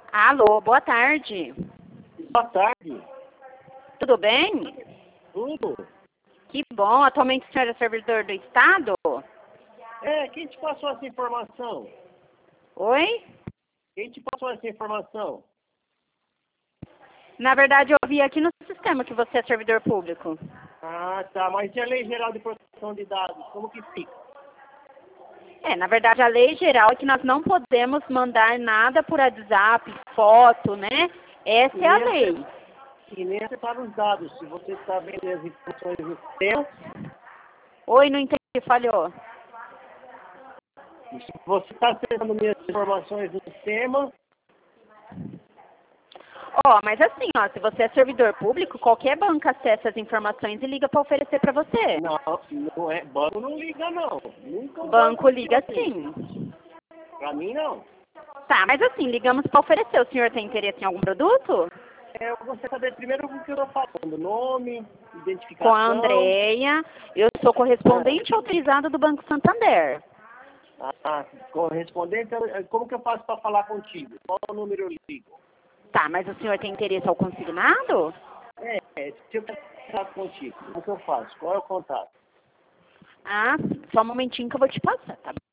Alô, boa tarde. Boa tarde. Tudo bem? Tudo? Que bom. Atualmente o senhor é servidor do Estado? Quem te passou essa informação? Oi? Quem te passou essa informação? Na verdade, eu vi aqui no sistema que você é servidor público. Ah, tá. Mas e a Lei Geral de Proteção de Dados? Como que fica? Na verdade, a lei geral é que nós não podemos mandar nada por WhatsApp, foto, né? Essa é a lei. E nem acessar os dados. Se você está vendo as informações no sistema, Oi, não entendi, falhou. se você está acessando minhas informações no sistema, Mas assim, se você é servidor público, qualquer banco acessa as informações e liga para oferecer para você. não é. Banco não liga, não. Nunca um Banco liga ligou sim. Pra mim, não. Tá, mas assim, ligamos para oferecer. O senhor tem interesse em algum produto? Eu gostaria de saber primeiro o que eu estou falando. Nome, identificação. Com a Andreia, eu sou correspondente autorizada do Banco Santander. Correspondente, como que eu faço para falar contigo? Qual o número eu ligo? Tá, mas o senhor tem interesse ao consignado? Se eu quero falar contigo, como que eu faço? Qual é o contato? Só um momentinho que eu vou te passar, tá